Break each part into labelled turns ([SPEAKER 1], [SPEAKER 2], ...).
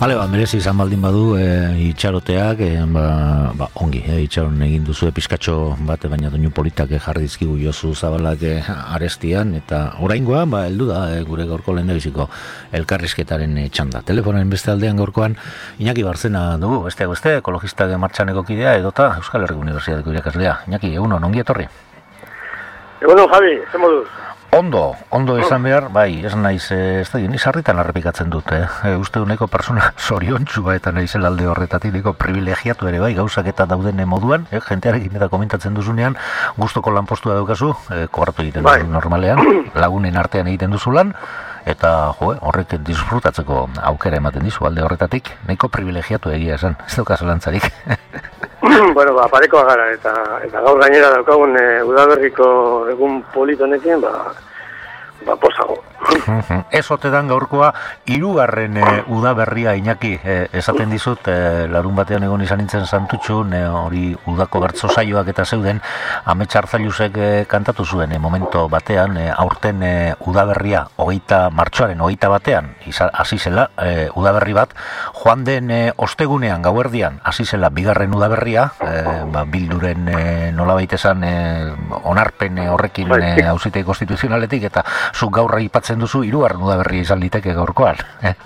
[SPEAKER 1] Bale, merezi izan baldin badu itxaroteak, ongi, itxaron egin duzu pizkatxo bat, baina doinu politak jarri dizkigu Josu Zabalak arestian, eta oraingoa, heldu da gure gaurko lehendabiziko elkarrizketaren txanda. Telefonen beste aldean gaurkoan, Iñaki Barzena dugu, besteak beste, ekologistak martxaneko kidea, edota Euskal Herriko Unibertsitateko irakaslea. Iñaki, egunon, ongi etorri?
[SPEAKER 2] Egunon, Javi, ze moduz?
[SPEAKER 1] Ondo izan behar, bai, ez naiz, ez da, niz harritan arrepikatzen dut, uste du nahiko persona zoriontsua eta naizela alde horretatik, nahiko privilegiatu ere bai, gauzak eta dauden moduan, jentearekin eta komentatzen duzunean, gustoko lanpostua daukazu, kobratu egiten duzu normalean, lagunen artean egiten duzu lan, eta horrek disfrutatzeko aukera ematen dizu alde horretatik, nahiko privilegiatu egia esan, ez daukazu lantzarik.
[SPEAKER 2] Bueno, parekoa gara, eta gaur gainera daukagun udaberriko egun politonekin, posago.
[SPEAKER 1] Ez otedan gaurkoa, hirugarren udaberria, Iñaki, esaten dizut, larun batean egon izan nintzen Santutxun, hori udako bertso saioak eta zeuden, Amets Arzailusek kantatu zuen, momento batean, aurten udaberria, martxoaren 21 hasi zela, udaberri bat, joan den ostegunean, gauerdian, hasi zela bigarren udaberria, bilduren nolabait esan onarpen horrekin auzitegi konstituzionaletik, eta zuk gaur aipatzen duzu hirugarren udaberria izan liteke gaurkoan.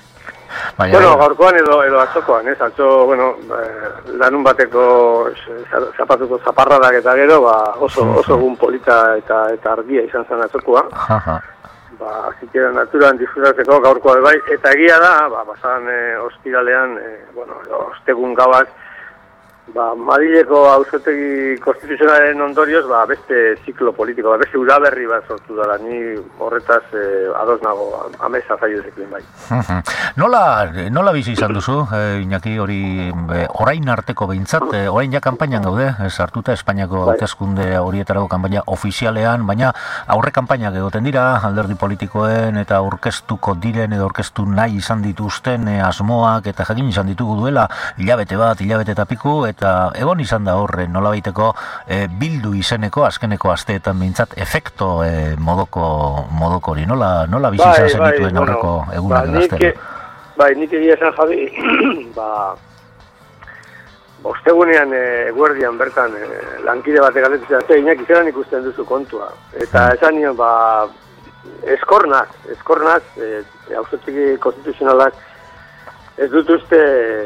[SPEAKER 2] Gaurkoan edo atzokoan, atzo, lanun bateko zapatuko zaparradak eta gero, oso egun polita eta argia izan zen atzokoa. Zikera naturan disfrutatzeko gaurkoa bai, eta egia da, pasan ostiralean, ostegun gauaz, Madrileko auzitegi konstituzionalaren ondorioz, beste ziklo politiko, beste udaberri bat sortu dela, ni horretaz ados nago, Amets Arzailusekin bai.
[SPEAKER 1] Nola bizi izan duzu, Iñaki, hori orain arteko behintzat, orain ja kanpainan gaude, sartuta Espainiako hauteskunde horietarako kanpaina ofizialean, baina aurre kanpainak egoten dira, alderdi politikoen eta aurkeztuko diren edo aurkeztu nahi izan dituzten asmoak eta jakin izan ditugu duela, hilabete eta piku, eta egon izan da horre nolabaiteko bildu izeneko azkeneko asteetan behintzat efekto modoko hori, nola bizi izan zenituen aurreko egunak gaztero?
[SPEAKER 2] Nik egia esan, Javi, ostegunean guardian bertan lankide batek galdetzen zen, Iñaki zelan ikusten duzu kontua, eta esan nion, eskornaz, auzitegi konstituzionalak ez dut uste,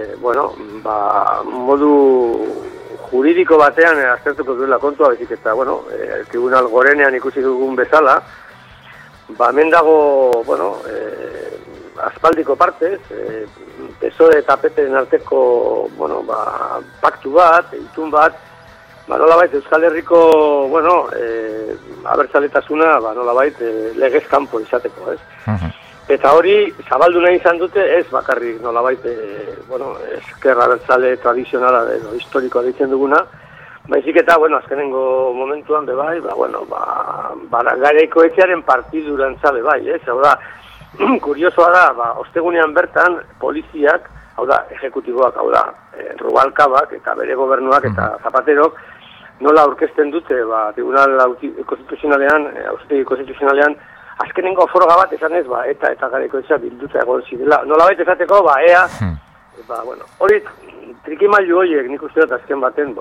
[SPEAKER 2] modu juridiko batean aztertuko duela kontua, bezik eta, tribunal gorenean ikusi dugun bezala, hemen dago, aspaldiko partez, PSOE eta PP-en arteko, paktu bat, itun bat, nolabait Euskal Herriko, abertzaletasuna, nolabait legez kanpo izateko, ez? Eta hori, zabaldu nahi izan dute, ez bakarrik nolabait, ezkerra abertzale tradizionala edo historikoa ditzen duguna, baizik eta, azkenengo momentuan bebai, Garaiko etxearen partiduran zabe bai, ez? Hau da, kuriosoa da, ostegunean bertan, poliziak, hau da, ejekutiboak, hau da, Rubalcabak eta bere gobernuak eta Zapaterok, nola aurkezten dute, tribunal konstituzionalean, azkenengo foroga bat esan ez, eta Garaiko etxea bilduta egon zidela. Nolabait esateko, ea, hori trikimailu horiek nik uste dut azken baten,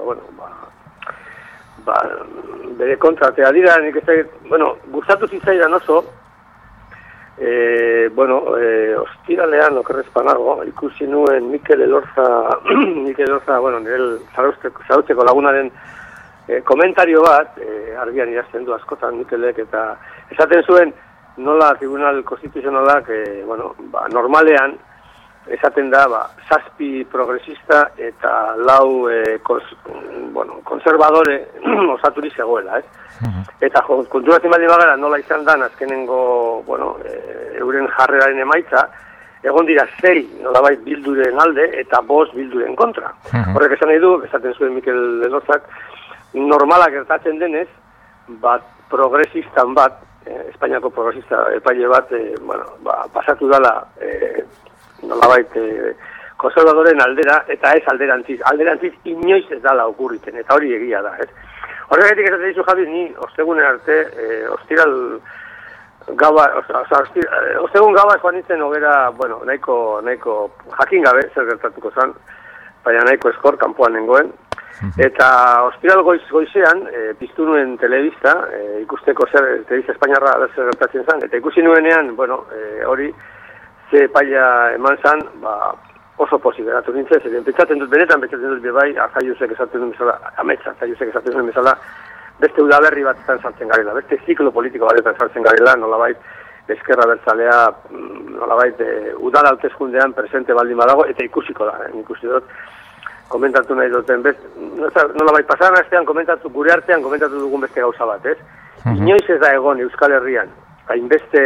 [SPEAKER 2] bere kontratea dira, nik ez da, gustatu zitzaidan oso, ostiralean, okerrezpanago, ikusi nuen Mikel Elorza, nire zarautzeko lagunaren komentario bat, argian idazten du askotan Mikelek, eta esaten zuen, nola tribunal konstituzionalak, normalean, esaten da, 7 progresista eta 4 konservadore osaturi zegoela, ez? Eta konturatzen baldin bagara nola izan dan azkenengo, euren jarreraren emaitza, egon dira 6 nolabait bilduren alde eta 5 bilduren kontra. Horrek esan nahi du, esaten zuen Mikel Elortzak, normala gertatzen denez, progresistan bat, Espainiako progresista epaile bat, pasatu dala nolabait konservadoren aldera, eta ez alderantziz inoiz ez dala okurritzen, eta hori egia da, ez? Horregatik esaten dizu, Javi, ni ostegunen arte, ostiral Gaua, ostegun gaua joan nintzen hogera, bueno, nahiko jakin gabe zer gertatuko zen, baina nahiko eskor, kanpoan nengoen. Eta ostiral goizean, piztu nuen telebista, ikusteko telebista espainiarra zer gertatzen zen, eta ikusi nuenean, bueno, hori, ze epaia eman zen, ba, oso pozik geratu nintzen, zer pentsatzen dut bebai, Arzaiusek esaten duen bezala, ametsa Arzaiusek esaten duen bezala, beste udaberri batetan sartzen garela, beste ziklo politiko batetan sartzen garela, nolabait ezkerra bertzalea, nolabait udal hauteskundean presente baldin badago, eta ikusiko da, ikusi dut, komentatu nahi duten, nolabait pasaran astean gure artean komentatu dugun beste gauza bat, ez? Inoiz ez da egon Euskal Herrian, hainbeste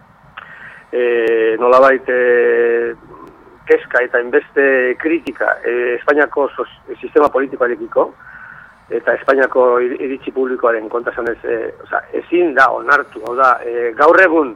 [SPEAKER 2] nolabait keska eta hainbeste kritika Espainiako sistema politikoarekiko, eta Espainiako iritzi publikoaren kontasan ezin da onartu, hau da, gaur egun,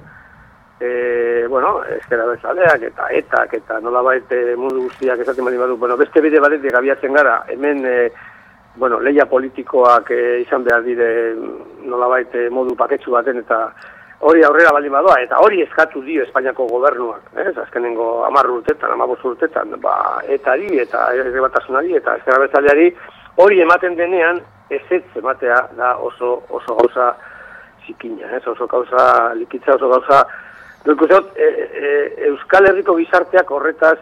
[SPEAKER 2] ezkera bezaleak eta etak eta nolabait mundu guztiak esaten bali badu, beste bide batetik abiatzen gara, hemen, lehia politikoak izan behar dire nolabait modu paketsu baten eta hori aurrera baldin badoa, eta hori eskatu dio Espainiako gobernuak, azkenengo 10 urtetan, 15 urtetan, etari eta errebatasunari eta ezkera bezaleari, hori ematen denean, ezetz ematea da oso gauza zikina, oso gauza likitza, oso gauza... Euskal Herriko gizarteak horretaz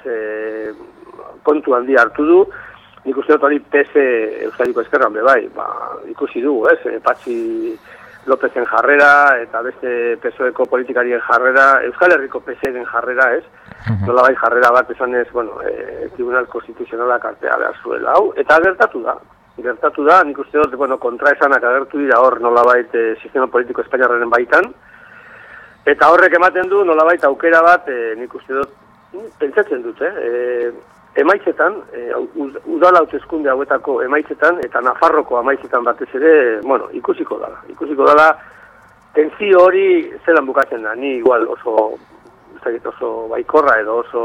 [SPEAKER 2] kontu handia hartu du, nik uste dut hori PSE Euskadiko Ezkerran bai, ikusi dugu, Patxi Lopezen jarrera eta beste PSOeko politikarien jarrera, Euskal Herriko PSEren jarrera, nolabait jarrera bat esanez, Tribunal Konstituzionalak artea behar zuela hau, eta gertatu da, nik uste dut, kontraesanak agertu dira hor nolabait sistema politiko espainiarraren baitan, eta horrek ematen du nolabait aukera bat, nik uste dut, pentsatzen dut, emaitzetan, udal hauteskunde hauetako emaitzetan, eta Nafarroko emaitzetan batez ere, ikusiko dala, tentzio hori zelan bukatzen da, ni igual oso baikorra edo oso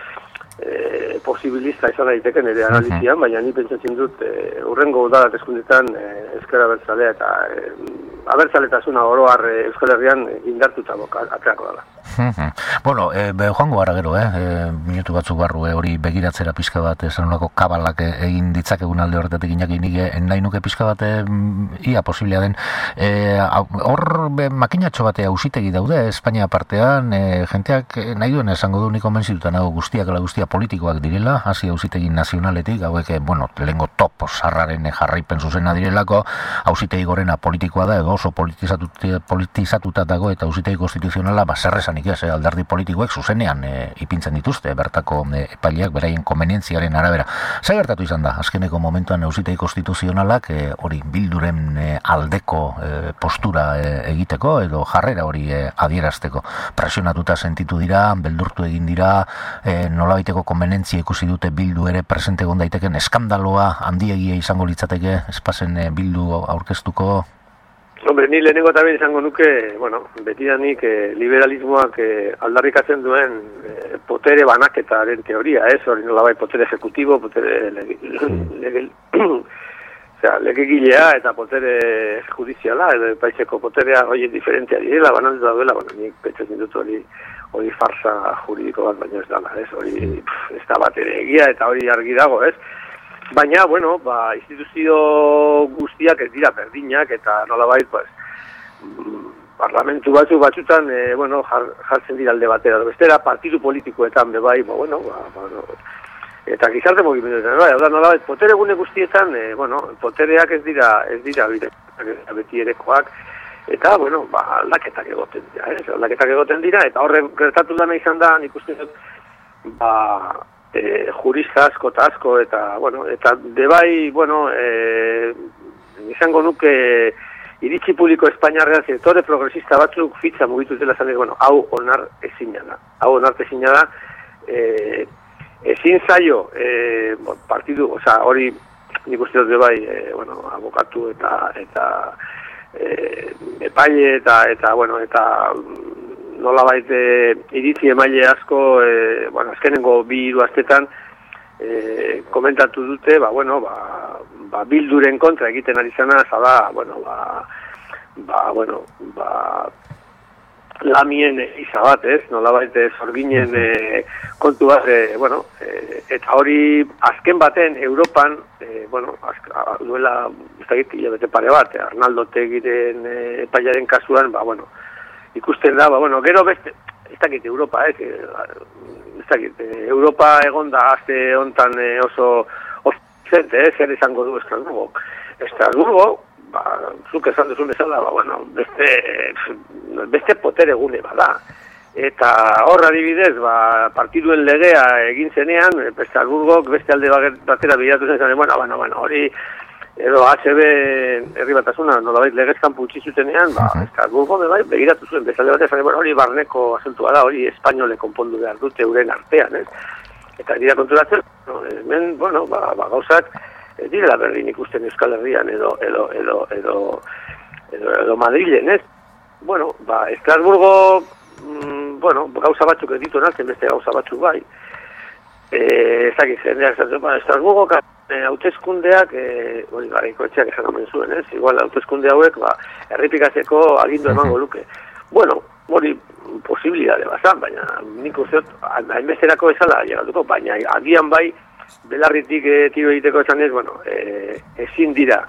[SPEAKER 2] posibilista izan daiteken ere analizian, baina ni pentsatzen dut hurrengo udal hauteskundetan ezker abertzalea eta abertzaletasuna oro har Euskal Herrian indartuta aterako dela.
[SPEAKER 1] Joango gara gero, minutu batzuk barru hori begiratzera pixka bat, zanolako kabalak egin ditzakegun alde horretatik inaki nahi nuke pixka bat ia posiblea den. Hor makinatxo batea auzitegi daude, Espainia partean, jenteak nahi duen esango du niko mentzitutan hau guztiak ala guztia politikoak direla, hasi auzitegi nazionaletik, hauek, lehengo top sarraren jarraipen zuzena direlako, auzitegi gorena politikoa da, edo oso politizatuta dago eta auzitegi konstituzionala zerrezanik ez, alderdi politikoek zuzenean ipintzen dituzte, bertako epaileak beraien konvenientziaren arabera. Zer gertatu izan da, azkeneko momentuan auzitegi konstituzionalak hori bilduren aldeko postura egiteko edo jarrera hori adierazteko. Presionatuta sentitu dira, beldurtu egin dira, nolabaiteko konvenientzia ikusi dute bildu ere presente egon daiteken eskandaloa handiegia izango litzateke, espazen bildu aurkeztuko.
[SPEAKER 2] Hombre, ni lehenengo eta izango nuke, betidanik liberalismoak aldarrikatzen duen potere banaketaren teoria, hori nolabai potere ejecutibo, potere legegilea eta potere judiziala, edo paiseko poterea hori diferentea direla, banalduta duela, nik pentsatzen dut hori farsa juridiko bat baino ez dala, hori ez da bat ere egia eta hori argi dago, Baina, instituzio guztiak ez dira berdinak eta nolabait, parlamentu batzutan, jartzen dira alde batera. Bestera, partidu politikoetan bebai, eta gizarte mugimenduetan, nolabait, potere gune guztietan, potereak ez dira beti erekoak, eta, aldaketak egoten dira, eta horre gertatu dana izan da, nik uste dut, jurista asko eta asko, eta debai, izango nuke iritzi publiko espainiarrean sektore progresista batzuk fitza mugitu dela zanek, hau onar ezina da, ezin zaio, partidu, hori nik uste dut debai, abokatu eta epaile eta nolabait iritzi emaile asko, azkenengo 2-3 astetan komentatu dute, bilduren kontra egiten ari zana, zada, lamien iza bat, ez? Nolabait zorginen kontu bat, eta hori azken baten Europan, duela, ez dakit, hilabete pare bat, Arnaldo Otegiren epaiaren kasuan, ikusten da, gero beste, ez dakit Europa, Europa egon da azte hontan oso zente, zer izango du Estrasburgo. Estrasburgo, zuk esan duzun bezala, beste potere gune bada. Eta hor adibidez, partiduen legea egin zenean, Estrasburgok beste alde batera bilatu zen, hori, edo HB herri batasuna, nolabait legezkan putsi zutenean, Estrasburgo begiratu zuen, bezalde batez, hori barneko asuntua da, hori espainole konpondu behar dute euren artean, ez? Eta dira konturatzen, hemen, gauzak, direla berdin ikusten Euskal Herrian edo Madrilen, ez? Estrasburgo, gauza batzuk ez ditu nazten, beste gauza batzuk bai. Estrasburgo hauteskundeak, garaiko etxeak esan omen zuen, ez? Igual hauteskunde hauek, errepikatzeko agindu emango luke. Hori posibilidade bazan, baina nik uste hainbesterako ezala llegatuko, baina agian bai, belarritik tiro egiteko esanez, ezin dira,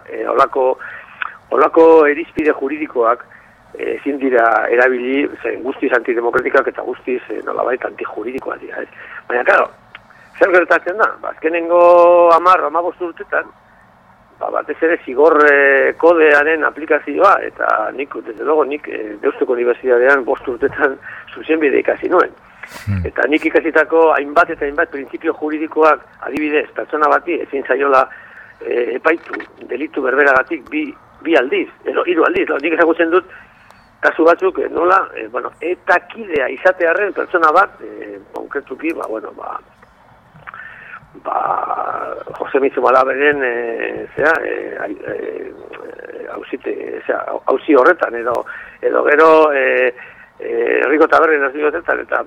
[SPEAKER 2] olako erizpide juridikoak ezin dira erabili, guztiz antidemokratikak eta guztiz nolabait antijuridikoak dira, ez? Baina, claro, zer gertatzen da? Azkenengo 10-15 urtetan, batez ere zigor kodearen aplikazioa, eta nik Deustuko Unibertsitatean 5 urtetan zuzenbide ikasi nuen. Eta nik ikasitako hainbat eta hainbat printzipio juridikoak, adibidez, pertsona bati ezin zaiola epaitu delitu berberagatik bi aldiz, edo 3 aldiz, nik ezagutzen dut, kasu batzuk, nola, eta kidea izatearren pertsona bat, konkretuki, Jose Mitzu Malaberen hauzi horretan edo gero Herriko Tabernen hauzi horretan eta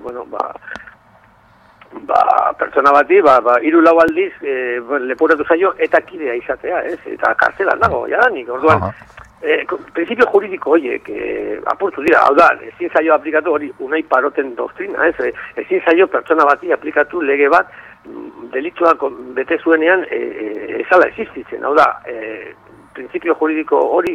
[SPEAKER 2] pertsona bati 3-4 aldiz leporatu zaio eta kidea izatea, ez? Eta kartzelan dago, jadanik, orduan prinsipio juridiko horiek apurtu dira, hau da, ezin zaio aplikatu hori Unai Paroten doktrina, ez? Ezin zaio pertsona bati aplikatu lege bat delituak bete zuenean ezala existitzen, hau da, prinsipio juridiko hori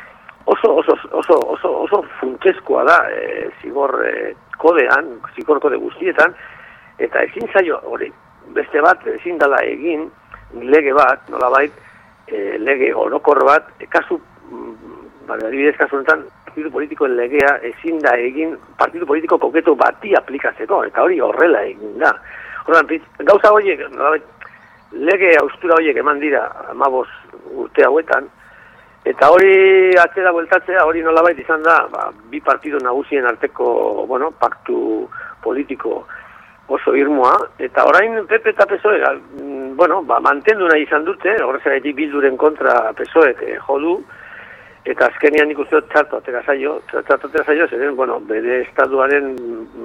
[SPEAKER 2] oso funtsezkoa da zigor kode guztietan, eta ezin zaio hori, beste bat ezin dela egin lege bat, nolabait, lege orokor bat, kasu, adibidez kasu honetan, partidu politikoen legea ezin da egin partidu politiko konkretu bati aplikatzeko, eta hori horrela egin da. Horren, gauza horiek, lege austura horiek eman dira 15 urte hauetan, eta hori atzera bueltatzea, hori nolabait izan da, bi partidu nagusien arteko, paktu politiko oso irmoa, eta orain PP eta PSOE, mantendu nahi izan dute, horrezagatik Bilduren kontra PSOEk jo du, eta azkenean nik uste txarto atera zaio, zeren, bere estatuaren,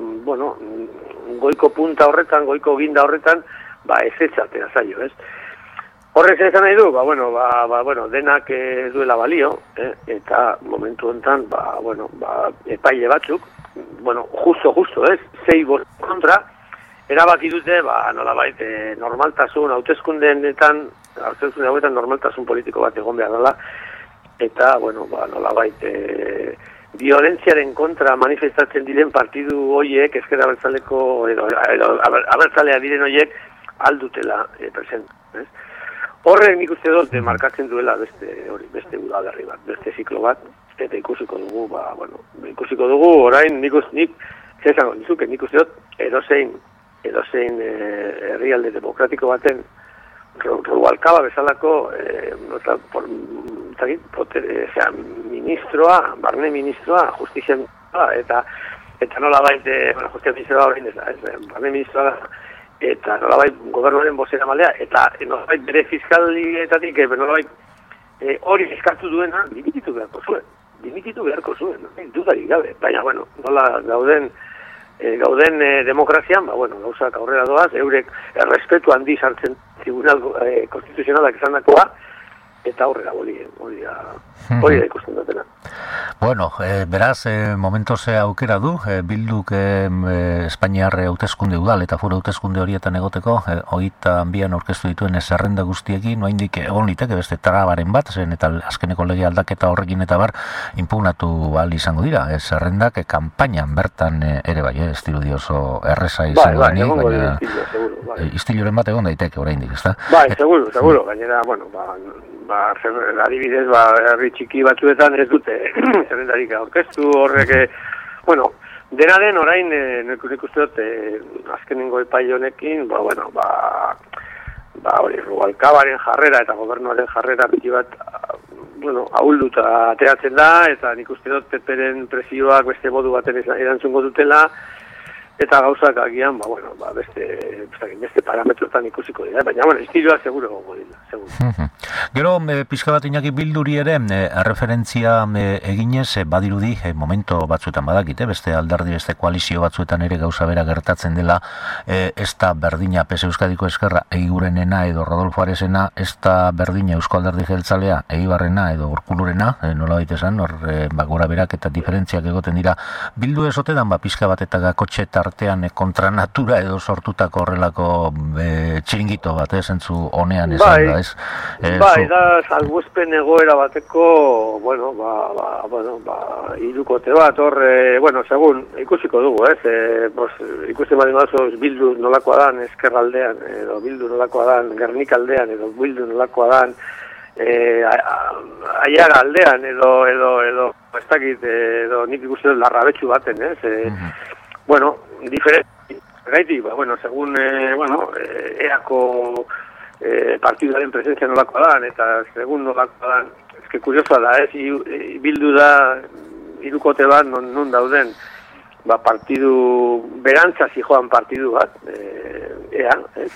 [SPEAKER 2] goiko punta horretan, goiko ginda horretan, ez atera zaio, ez? Horrek zer esan nahi du, denak duela balio, eta momentu honetan, epaile batzuk, justo, ez? 6 votos kontra, erabaki dute, nolabait, normaltasun, hauteskundeetan normaltasun politiko bat egon behar dela, eta, nolabait, violentziaren kontra manifestatzen diren partidu hoiek, ezker abertzaleko, edo abertzalea diren hoiek, aldutela present, ez? Horrek nik uste dut markatzen duela beste udaberri bat, beste ziklo bat, eta ikusiko dugu, orain nik uste dut edozein herrialde demokratiko baten Rubalcaba bezalako ministroa, barne ministroa, justizia ministroa, eta nolabait, justizia ministroa horrein ez da, barne ministroa eta nolabait gobernuaren bozera malea, eta nolabait bere fiskalietatik, nolabait hori eskartu duena, dimititu beharko zuen, dudarik gabe, baina, nola gauden demokrazian, gauzak aurrera doaz, eurek errespetu handi sartzen tribunal konstituzionalak izan dakoa, eta aurrera hori da ikusten dutena.
[SPEAKER 1] Bueno, beraz, momentoze aukera du, Bilduk Espainiar hauteskunde udal eta foru hauteskunde horietan egoteko, 22an aurkeztu dituen zerrenda guztiekin, noaindik egon liteke beste trabaren bat, zen eta azkeneko lege aldaketa horrekin eta bar, impugnatu ahal izango dira, zerrendak kanpainan bertan ere bai, ez dirudi oso erreza izango denik, baina istiloren bat egon daiteke oraindik, ezta?
[SPEAKER 2] Bai, seguro, gainera, bueno, adibidez, herri txiki batzuetan ez dute zerrendarik aurkeztu horrek, bueno, dena den orain, nik uste dut, azkenengo epaile honekin, hori Rubalcabaren jarrera eta gobernuaren jarrera biti bat, bueno, ahulduta ateratzen da, eta nik uste dut Peperen presioak beste modu baten erantzungo dutela, eta gauzak agian, beste parametroetan ikusiko dira, baina, estiloa seguro egongo dira, seguro.
[SPEAKER 1] Gero, pixka bat Iñaki Bilduri ere, referentzia eginez, badirudi, momento batzuetan badakite, beste alderdi, beste koalizio batzuetan ere gauza bera gertatzen dela, ez da berdina PS Euskadiko Ezkerra Eigurenena edo Rodolfo Aresena, ez da berdina Eusko Alderdi Jeltzalea Eibarrena edo Urkulurena, nola baitesan, gora berak eta diferentziak egoten dira. Bildu ezotedan, pixka bat eta gakotxe artean kontra natura edo sortutako horrelako txiringito bat, zentzu honean esan da, ez?
[SPEAKER 2] Bai, da salbuespen egoera bateko, irukote bat, segun, ikusiko dugu, ikusten bali mazoz Bildu nolakoa dan Ezkerraldean, edo Bildu nolakoa dan Gernikaldean, edo Bildu nolakoa dan Aiara aldean, edo, ez dakit, edo nik ikusten larrabetxu baten, bueno, diferente, gaitik, segun, EAko partidaren presentzia nolakoa dan, eta segun nolakoa dan, eske kuriosoa da, Bildu da irukote bat non dauden, partidu, berantza zijoan partidu bat, ea,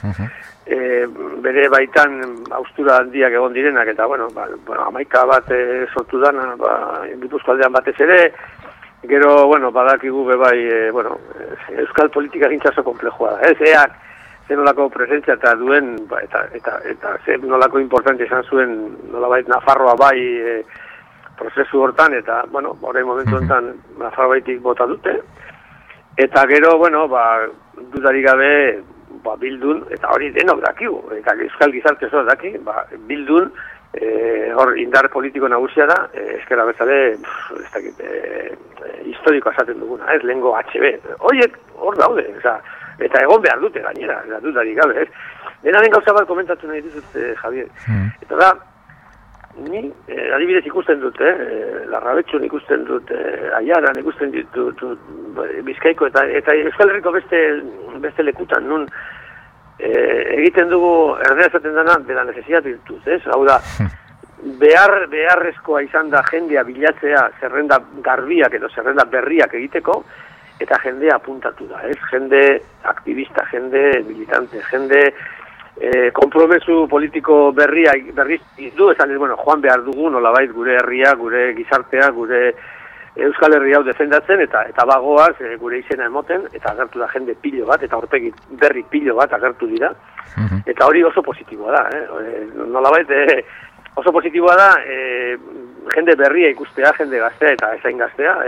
[SPEAKER 2] bere baitan austura handiak egon direnak, eta, 11 bat sortu dana, Gipuzko aldean batez ere, gero, badakigu bebai, euskal politika gintzaso komplejua da, eak, zen nolako presentzia eta duen, eta zen nolako importante izan zuen, nolabait Nafarroa bai prozesu hortan, eta, horrein momentu honetan Nafarroaitik bota dute, eta gero, dudarik gabe, Bildun, eta hori denok dakigu, eta euskal gizarte zo daki, Bildun, hor indar politiko nagusia da, Ezker Abertzale, ez dakit, historiko esaten duguna, ez, lehengo HB, horiek hor daude, eta egon behar dute gainera, dudarik gabe, ez. Dena den gauza bat komentatu nahi dizut, Javier. Eta da, ni adibidez ikusten dut, Larrabetxun ikusten dut, Aiaran ikusten dut, Bizkaiko, eta Euskal Herriko beste lekutan, nun egiten dugu, erdera esaten dena, de la necesidad virtud, ez? Hau da, beharrezkoa izan da jendea bilatzea zerrenda garbiak edo zerrenda berriak egiteko, eta jendea apuntatu da, ez? Jende aktivista, jende militante, jende konpromesu politiko berriz du, esan ez, joan behar dugu nolabait gure herria, gure gizartea, gure Euskal Herria hau defendatzen, eta bagoaz gure izena emoten, eta agertu da jende pilo bat, eta horpegi berri pilo bat agertu dira, eta hori oso positiboa da, nolabait oso positiboa da, jende berria ikustea, jende gaztea eta ezain gaztea,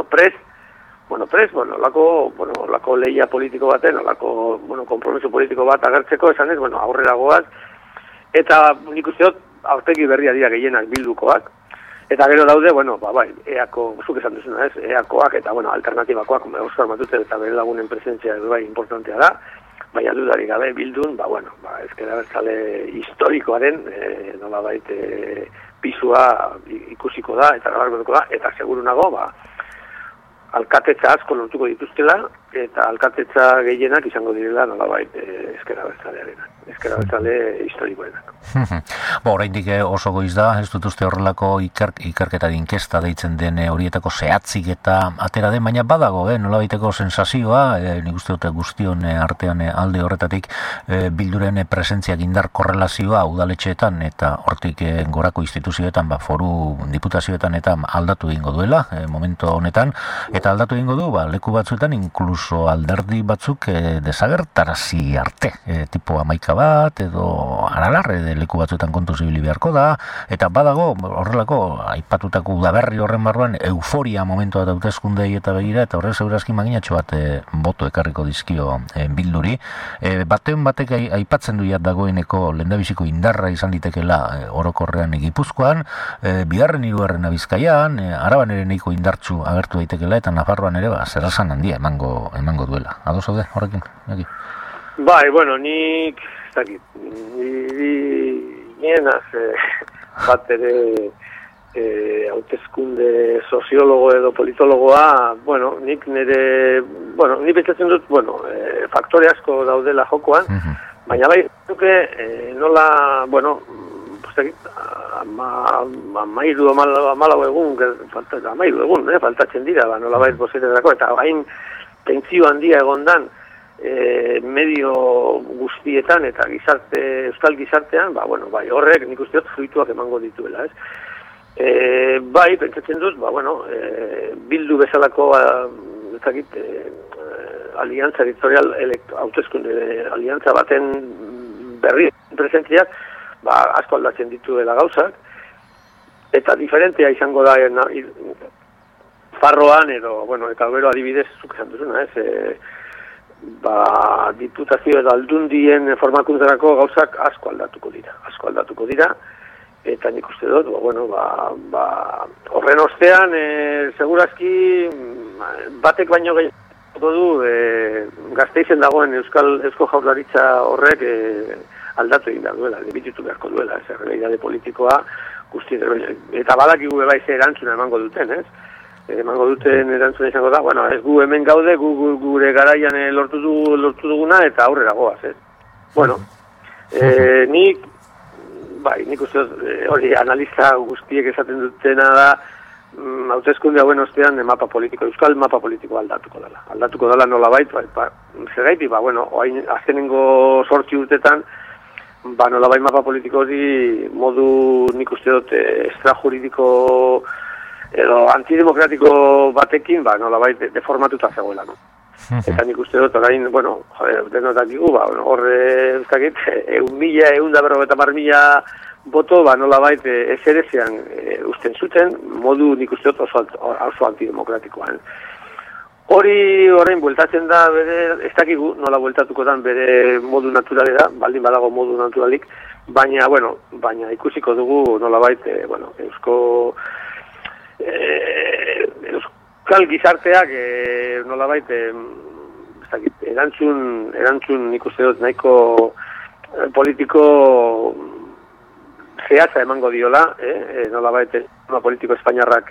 [SPEAKER 2] lako lehia politiko baten, lako kompromiso politiko bat agertzeko, esan ez, aurrera goaz, eta nik uste dut, aurpegi berria dira gehienak Bildukoak, eta gero daude, EAko, zuk esan duzuna ez, EAkoak eta, alternatibakoak, Oskar Matute eta bere lagunen presentzia bai importantea da, baina dudarik gabe Bildun, Ezker Abertzale historikoaren, nolabait, pisua ikusiko da, eta gabarko da, eta segurunago, alkatetza asko lortuko dituztela, eta alkatetza gehienak izango direla nolabait Ezker Abertzalearenak, Ezker Abertzale historikoenak.
[SPEAKER 1] Oraindik oso goiz da, ez dut uste horrelako ikerketa inkesta deitzen den horietako zehatzik eta atera den, baina badago, nolabaiteko sensazioa, nik uste dute guztion artean alde horretatik Bilduren presentziak indar korrelazioa udaletxeetan eta hortik gorako instituzioetan, foru diputazioetan eta aldatu egingo duela, momento honetan, eta aldatu egingo du, leku batzuetan inkluso alderdi batzuk desagertarazi arte, tipo 11 pixka bat, edo aralarre leku batzuetan kontu zibili beharko da, eta badago horrelako aipatutako udaberri horren barruan euforia momentua da hauteskundei eta begira, eta horrez eurazkin maginatxo bat boto ekarriko dizkio Bilduri. Batean batek aipatzen du dagoeneko lehendabiziko indarra izan litekela orokorrean Gipuzkoan, bigarren hirugarren Bizkaian, Araban ere nahiko indartsu agertu daitekela, eta Nafarroan ere zerrasan handia emango duela. Ados zaude horrekin?
[SPEAKER 2] Bai, bueno, nik ez dakit, nienaz bat ere hauteskunde soziologo edo politologoa, bueno, nik pentsatzen dut, faktore asko daudela jokoan, baina bai, nola, bueno, amalau egun, faltatzen dira, nola bai bozetetako, eta bain tentzio handia egondan medio guztietan eta euskal gizartean, bai, horrek nik uste dut fruituak emango dituela, ez? Bai, pentsatzen dut, Bildu bezalako aliantza editorial hauteskunde aliantza baten berri presentziak asko aldatzen dituela gauzak, eta diferentea izango da Farroan edo, eta gero adibidez zuk esan duzuna, ez? Diputazio edo aldundien formakuntzarako gauzak asko aldatuko dira, eta nik uste dut, horren ostean, segurazki, batek baino gehiago du, Gasteizen dagoen Eusko Jaurlaritza horrek aldatu egin behar duela, debititu beharko duela, ez errealitate politikoa guzti, eta badakigu bai ze erantzuna emango duten, ez? Emango duten erantzuna izango da, ez gu hemen gaude, gure garaian lortu duguna, eta aurrera goaz, ez? Nik uste hori analista guztiek esaten dutena da, hauteskunde hauen ostean euskal mapa politiko aldatuko dela nolabait, zergaiti, azkenengo 8 urtetan, nolabait mapa politiko hori modu nik uste dut extrajuridiko edo antidemokratiko batekin, nolabait deformatuta zegoela. Eta nik uste dut, orain, denotak digu, horre, 150.000 boto, nolabait ezerezean usten zuten, modu nik uste dut oso antidemokratikoan. Horrein bueltatzen da, ez dakigu, nola bueltatuko dan bere modu naturalera, baldin badago modu naturalik, baina ikusiko dugu nolabait, euskal gizarteak nolabait erantzun nik uste dut nahiko politiko zehatza emango diola, nolabait politiko espainiarrak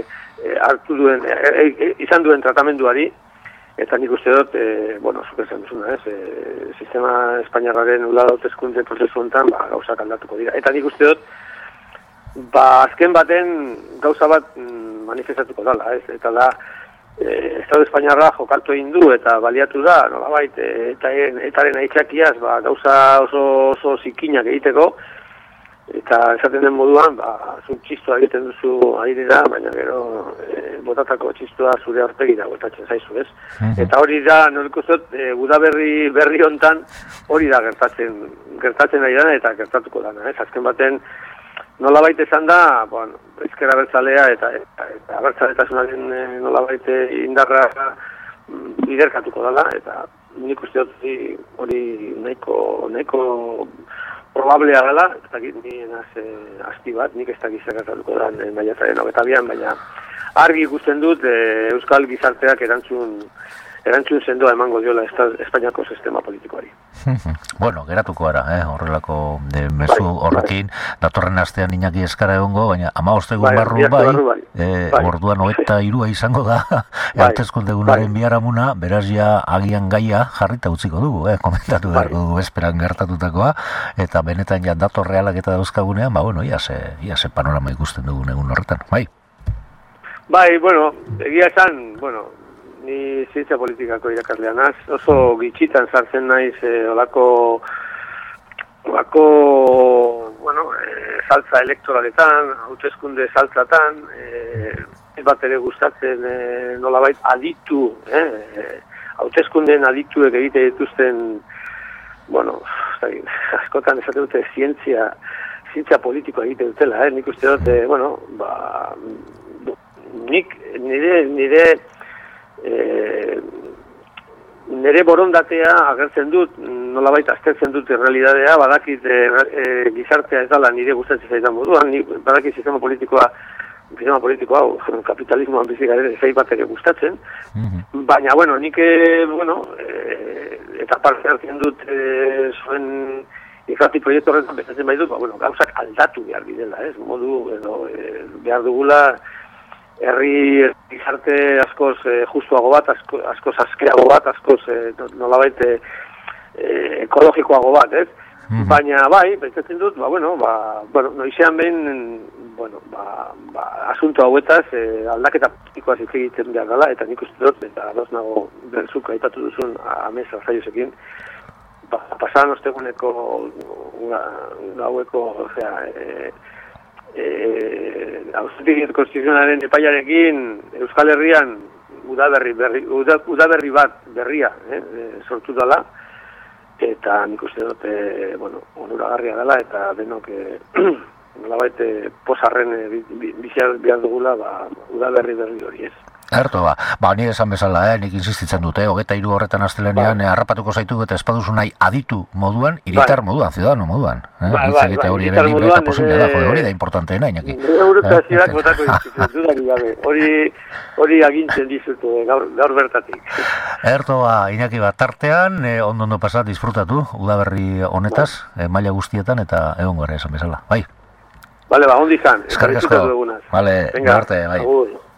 [SPEAKER 2] izan duen tratamenduari, eta nik uste dut, zuk esan duzuna, sistema espainiarraren udal hauteskunde prozesu honetan gauzak aldatuko dira. Eta nik uste dut, azken baten gauza bat manifestatuko dela, eta da, Estado Espainiarra jokaltu egin du eta baliatu da, nolabait, etaren aitzakiaz, gauza oso zikinak egiteko, eta esaten den moduan, zu txistua egiten duzu airera, baina gero botatako txistua zure aurpegira botatzen zaizu, ez? Eta hori da, nolik uzot, berri hontan hori da gertatzen ari dana eta gertatuko dana, ez? Azken baten, nolabait esan da, ezker abertzalea eta abertzaletasunaren nolabait indarra biderkatuko dela, eta nik uste dut hori nahiko probablea dela, ez dakit nienaz asti bat, nik ez dakit zergatatuko da maiatzaren 22an, baina argi ikusten dut euskal gizarteak erantzun sendoa emango diola Espainiako sistema politikoari.
[SPEAKER 1] Geratuko gara, horrelako mezu horrekin, datorren astean Iñaki eskara egongo, baina 15 egun barru orduan 23 izango da, hauteskunde egunaren biharamuna, beraz ja agian gaia jarrita utziko dugu, komentatu beharko dugu esperan gertatutakoa, eta benetan ja dator realak eta dauzkagunean, ia ze panorama ikusten dugun egun horretan, bai?
[SPEAKER 2] Egia esan, ni zientzia politikako irakaslean naiz, oso gitxitan sartzen naiz olako saltza elektoraletan, hauteskunde saltzatan, bat ere gustatzen nolabait aditu, hauteskundeen adituek egite dituzten, askotan esate dute zientzia politikoa egite dutela, nik uste dut, nire borondatea agertzen dut, nolabait aztertzen dut realidadea, badakit gizartea ez dala nire gustatzen zaidan moduan, badakit sistema politiko hau, kapitalismoan bizi garen zei bat ere gustatzen, baina, nik, eta parte hartzen dut zuen irrati proiektu horretan bezatzen bai dut, gauzak aldatu behar bidela, modu, behar dugula, herri gizarte askoz justuago bat, askoz askeago bat, askoz nolabait ekologikoago bat, Baina bai, pentsatzen dut, noizean behin, asunto hauetaz aldaketa politikoaz hitz egiten behar dela, eta nik uste dut, eta ados nago berzuk aipatu duzun Amesa Zaiosekin, pasadan osteguneko gaueko, Auzitegi Konstituzionalaren epaiarekin Euskal Herrian udaberri bat berria sortu dela, eta nik uste dut, onuragarria dela, eta denok nolabait pozarren biziar behar dugula, udaberri hori ez.
[SPEAKER 1] Erto, ni esan bezala, nik insistitzen dute, 23 horretan astelenean harrapatuko zaitu eta espaduzu nahi aditu moduan, hiritar moduan, ciudadano moduan. Hori ere libre eta posible da, hori da importanteena, Iñaki.
[SPEAKER 2] Eurotazioak botako instituzionari gabe, hori agintzen dizut gaur bertatik.
[SPEAKER 1] Erto, Iñaki, tartean, ondo pasat, disfrutatu, udaberri honetaz, maila guztietan, eta egon gara esan bezala, bai?
[SPEAKER 2] Bale, ondi izan.
[SPEAKER 1] Eskerrik asko. Bale, arte, bai.